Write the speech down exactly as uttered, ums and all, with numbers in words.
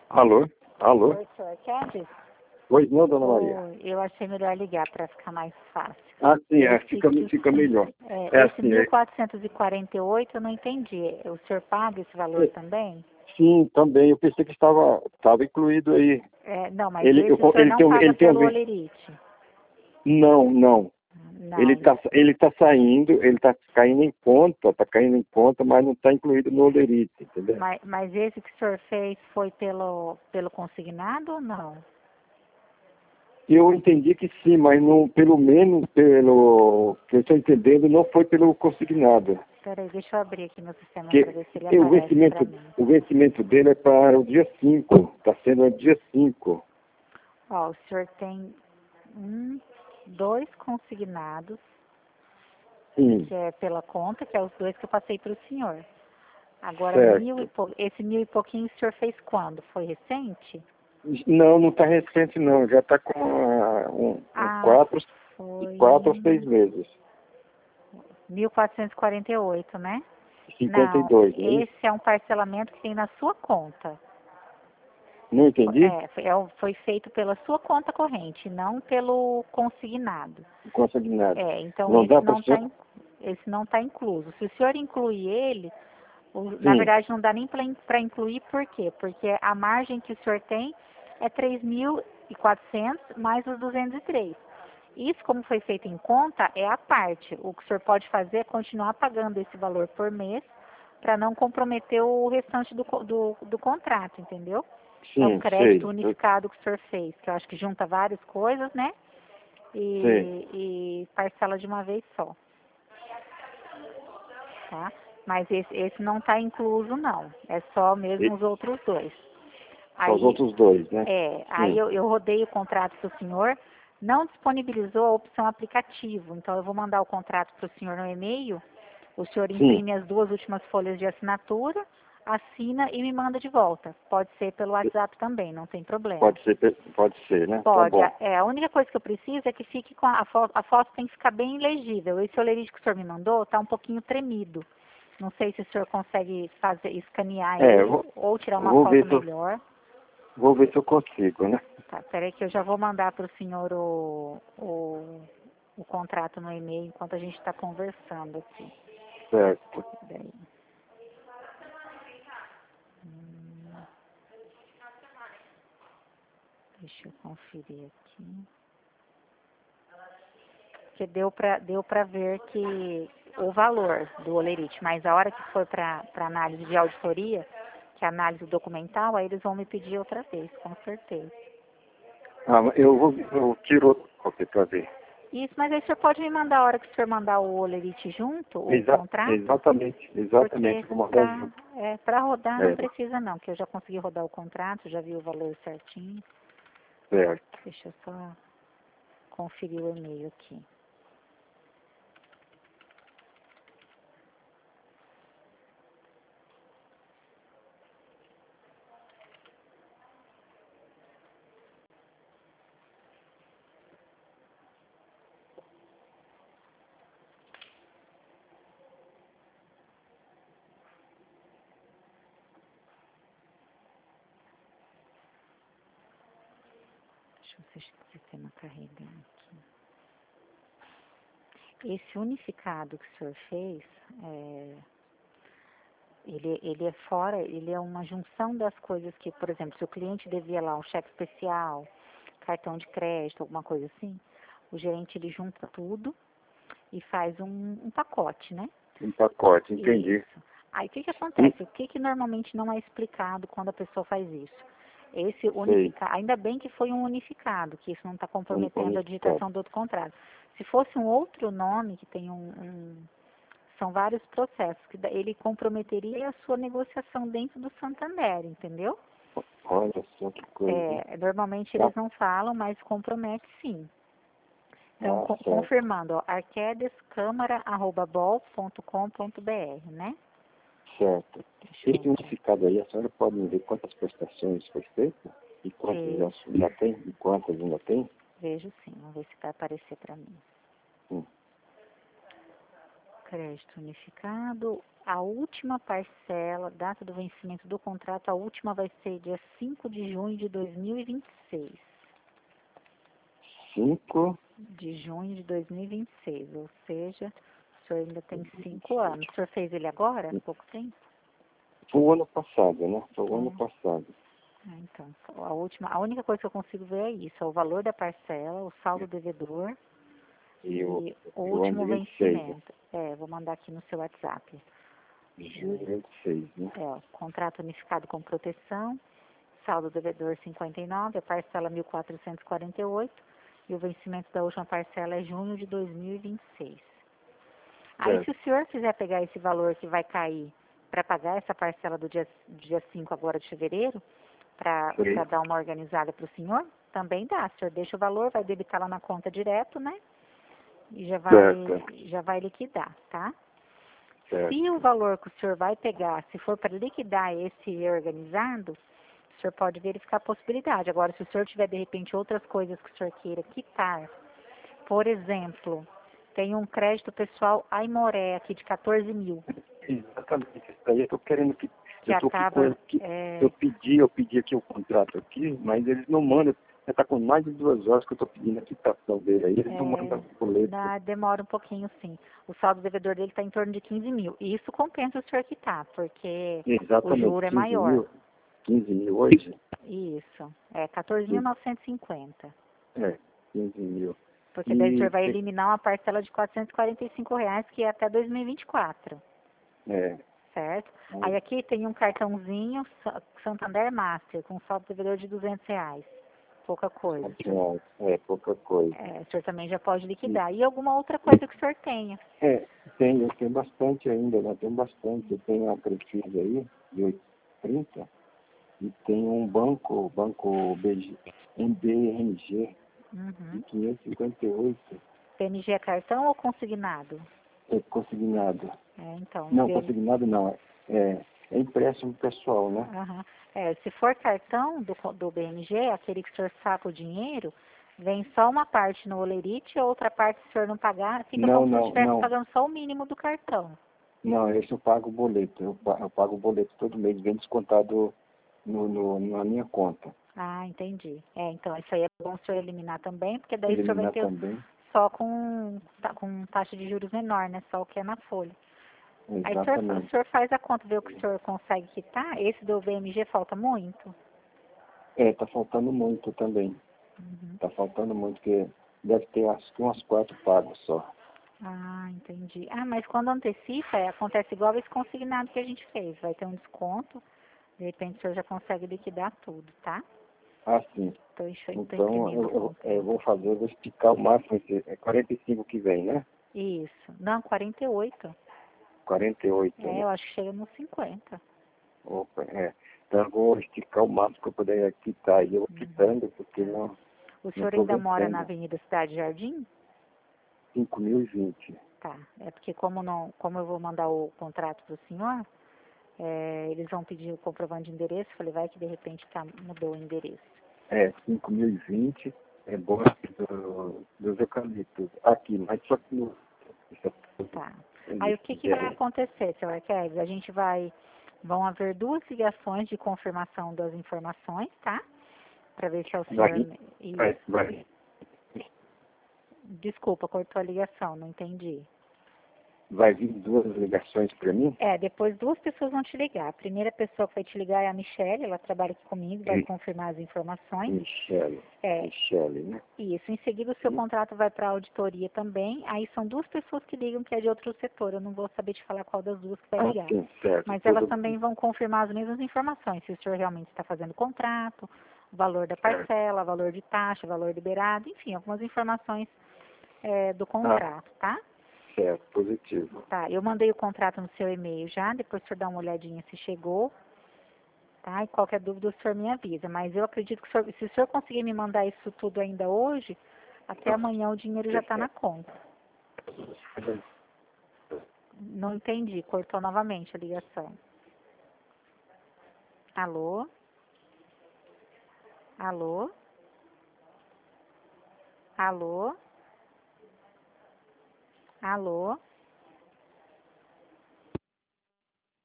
Alô? Alô? Oi, senhor Kevin? Pois não, dona Maria? Oi, eu achei melhor ligar para ficar mais fácil. Ah, sim, é, Esse fica, que- fica melhor. É, É esse assim, é, mil quatrocentos e quarenta e oito eu não entendi. O senhor paga esse valor é, também? sim, também, eu pensei que estava, estava incluído aí. É, não, mas Ele, esse eu, o senhor ele não tem um, paga ele tem um, pelo Olerite. não, não. Ele Não, está ele tá saindo, ele está caindo em conta, está caindo em conta, mas não está incluído no Olerite, entendeu? mas, mas esse que o senhor fez foi pelo, pelo consignado ou não? Eu entendi que sim, mas não, pelo menos, pelo que eu estou entendendo, não foi pelo consignado. Peraí, deixa eu abrir aqui meu sistema Que para ver se ele o aparece para vencimento, mim. o vencimento dele é para o dia cinco, está sendo o dia cinco. Ó, o senhor tem um, dois consignados, Sim, que é pela conta, que é os dois que eu passei para o senhor. Agora, mil e certo. pou... esse mil e pouquinho o senhor fez quando? Foi recente? Não, não está recente não, já está com ah, um, um Ah, quatro, foi quatro ou seis meses. mil quatrocentos e quarenta e oito, né? cinquenta e Não, dois, não é isso? esse é um parcelamento que tem na sua conta. Não entendi? É, foi, é o- foi feito pela sua conta corrente, não pelo consignado. Não consegui nada. É, então Não esse dá para não o está senhor? esse não está incluso. Se o senhor incluir ele, o- na Sim, verdade não dá nem para incluir, por quê? Porque a margem que o senhor tem é três mil e quatrocentos mais os duzentos e três. Isso, como foi feito em conta, é a parte. O que o senhor pode fazer é continuar pagando esse valor por mês para não comprometer o restante do, co- do, do contrato, entendeu? É o sim, crédito sei, eu unificado que o senhor fez, que eu acho que junta várias coisas, né? sei. E, e parcela de uma vez só, tá? Mas esse, esse não está incluso, não. É só mesmo E, os outros dois. só os Aí, outros dois, né? é, aí Sim, eu, eu rodei o contrato para o senhor, não disponibilizou a opção aplicativo. Então, eu vou mandar o contrato para o senhor no e-mail. O senhor sim. imprime as duas últimas folhas de assinatura, assina e me manda de volta. Pode ser pelo WhatsApp também, não tem problema. Pode ser, pode ser, né? Tá Pode. bom. A- É, a única coisa que eu preciso é que fique com a, a foto, a foto tem que ficar bem legível. Esse olerite que o senhor me mandou está um pouquinho tremido. Não sei se o senhor consegue fazer, escanear É, eu ele vou, ou tirar uma vou foto ver se eu, melhor. vou ver se eu consigo, né? Tá, peraí que eu já vou mandar para o senhor o, o, o contrato no e-mail enquanto a gente está conversando aqui. Certo. Peraí. Hum, deixa eu conferir aqui. Porque deu para deu para ver que o valor do olerite, mas a hora que for para análise de auditoria, que é análise documental, aí eles vão me pedir outra vez, com certeza. Ah, mas eu vou, eu tiro outro cópia para ver. Isso, mas aí o senhor pode me mandar a hora que o senhor mandar o olerite junto, o Exa contrato? exatamente, Porque exatamente, vou mandar para junto. é, para rodar não É, precisa não, que eu já consegui rodar o contrato, já vi o valor certinho. certo. Deixa eu só conferir o e-mail aqui. Deixa eu ver se o sistema carregando aqui. Esse unificado que o senhor fez, é, ele, ele é fora, ele é uma junção das coisas que, por exemplo, se o cliente devia lá um cheque especial, cartão de crédito, alguma coisa assim, o gerente ele junta tudo e faz um, um pacote, né? Um pacote, entendi. Isso. Aí o que que E, acontece? O que que normalmente não é explicado quando a pessoa faz isso? Esse sei, unificado, ainda bem que foi um unificado, que isso não está uni- comprometendo a unificado. digitação do outro contrato. Se fosse um outro nome que tem um, um são vários processos, que da- ele comprometeria a sua negociação dentro do Santander, entendeu? Olha só que coisa, hein? É, normalmente Tá? eles não falam, mas compromete sim. Então, Ah, co- certo, confirmando, ó, arquedescâmara arroba bol ponto com ponto br, né? certo. Deixa eu Esse entrar. unificado aí, a senhora pode me ver quantas prestações foi feita? E quantas já, Vejo, já tem? E quantas ainda tem? vejo sim, vamos ver se vai aparecer para mim. Hum. Crédito unificado. A última parcela, data do vencimento do contrato, a última vai ser dia cinco de junho de dois mil e vinte e seis. cinco De junho de dois mil e vinte e seis, ou seja, o senhor ainda tem cinco anos. O senhor fez ele agora, há pouco tempo? Foi o ano passado, né? Foi o É. ano passado. Ah, então, a última, a única coisa que eu consigo ver é isso, é o valor da parcela, o saldo devedor E, e o, o e o último ano vinte e seis. vencimento. É, vou mandar aqui no seu WhatsApp. Junho vinte e seis, né? É, ó, contrato unificado com proteção, saldo devedor cinquenta e nove, a parcela mil quatrocentos e quarenta e oito e o vencimento da última parcela é junho de dois mil e vinte e seis. Aí, se o senhor quiser pegar esse valor que vai cair para pagar essa parcela do dia, dia cinco agora de fevereiro, para dar uma organizada para o senhor, também dá. O senhor deixa o valor, vai debitar lá na conta direto, né? E já vai, já vai liquidar, tá? Certo. Se o valor que o senhor vai pegar, se for para liquidar esse organizado, o senhor pode verificar a possibilidade. Agora, se o senhor tiver, de repente, outras coisas que o senhor queira quitar, por exemplo, tem um crédito pessoal Aimoré aqui de quatorze mil. Exatamente. Isso daí eu tô querendo que... Que eu, tô acaba, aqui, é... eu pedi, eu pedi aqui o contrato aqui, mas eles não mandam. Já está com mais de duas horas que eu estou pedindo a quitação dele aí, eles É, não mandam o boleto. dá, demora um pouquinho, sim. O saldo devedor dele está em torno de quinze mil. E isso compensa o senhor quitar, porque Exatamente, o juro é maior. Mil, quinze mil hoje? Isso, é quatorze mil novecentos e cinquenta. É, quinze mil. Porque daí o E senhor vai tem- eliminar uma parcela de quatrocentos e quarenta e cinco reais, que é até dois mil e vinte e quatro, É, certo? Aí aqui tem um cartãozinho Sa- Santander Master, com saldo devedor de duzentos reais. Pouca coisa. é, é pouca coisa. É, o senhor também já pode liquidar. E alguma outra coisa que o senhor tenha. É, tem, eu tenho bastante ainda, né? Tenho bastante. Eu tenho a Crefisa aí, de oitocentos e trinta, e tem um banco, banco B G, M B N G, de Uhum. quinhentos e cinquenta e oito, P N G é cartão ou consignado? é consignado. É, então, Não, se ele... consignado não, é, é empréstimo pessoal, né? Aham. É, se for cartão do, co- do B N G, aquele que o senhor saca o dinheiro, vem só uma parte no Olerite e outra parte, se o senhor não pagar, fica Não, como se não, estivesse não. pagando só o mínimo do cartão. Não, esse eu pago o boleto. Eu, pa- eu pago o boleto todo mês, vem descontado no, no, na minha conta. Ah, entendi. É, então, isso aí é bom o senhor eliminar também, porque daí o senhor vai Eliminar ter também. só com, ta- com taxa de juros menor, né? Só o que é na folha. Aí o senhor, o Exatamente. senhor faz a conta, vê o que o senhor consegue quitar. Esse do B M G falta muito? É, tá faltando muito também. Uhum. Tá faltando muito, porque deve ter acho que umas quatro pagos só. Ah, entendi. Ah, mas quando antecipa, é, acontece igual esse consignado que a gente fez. Vai ter um desconto, de repente o senhor já consegue liquidar tudo, tá? Ah, sim. Tô, enx- tô Então, imprimindo eu, o eu, contrato. eu vou fazer, eu vou esticar o máximo, esse- é quarenta e cinco que vem, né? Isso. Não, quarenta e oito. quarenta e oito, É, né? eu acho que chega nos cinquenta. Opa, é. Então eu vou esticar o máximo que eu puder quitar. E eu vou Uhum. quitando, porque não O não senhor estou ainda mora na vencendo. Avenida Cidade Jardim? cinco mil e vinte. Tá. É porque como não, como eu vou mandar o contrato pro senhor, é, eles vão pedir o comprovante de endereço. Falei, vai que de repente tá, mudou o endereço. É, cinco mil e vinte é bosque do, dos eucaliptos. Aqui, mas só que no... Tá. Aí o que, que vai É, acontecer, senhor Arqueves? A gente vai, vão haver duas ligações de confirmação das informações, tá? Para ver se é o senhor... vai, vai, Isso. vai, Desculpa, cortou a ligação, não entendi. vai vir duas ligações para mim? É, depois duas pessoas vão te ligar. A primeira pessoa que vai te ligar é a Michelle, ela trabalha aqui comigo, vai Sim. confirmar as informações. Michele. É, Michele, né? isso. Em seguida, o seu contrato vai para a auditoria também. Aí são duas pessoas que ligam que é de outro setor. Eu não vou saber te falar qual das duas que vai Ah, ligar. sim, certo. Mas Tudo elas também vão confirmar as mesmas informações. Se o senhor realmente está fazendo contrato, o valor da parcela, valor de taxa, valor liberado, enfim, algumas informações é, do contrato, tá? certo, positivo. Tá, eu mandei o contrato no seu e-mail já, depois o senhor dá uma olhadinha se chegou, tá? E qualquer dúvida o senhor me avisa. Mas eu acredito que o senhor, se o senhor conseguir me mandar isso tudo ainda hoje, até amanhã o dinheiro já está na conta. Não entendi, cortou novamente a ligação. Alô? Alô? Alô? Alô?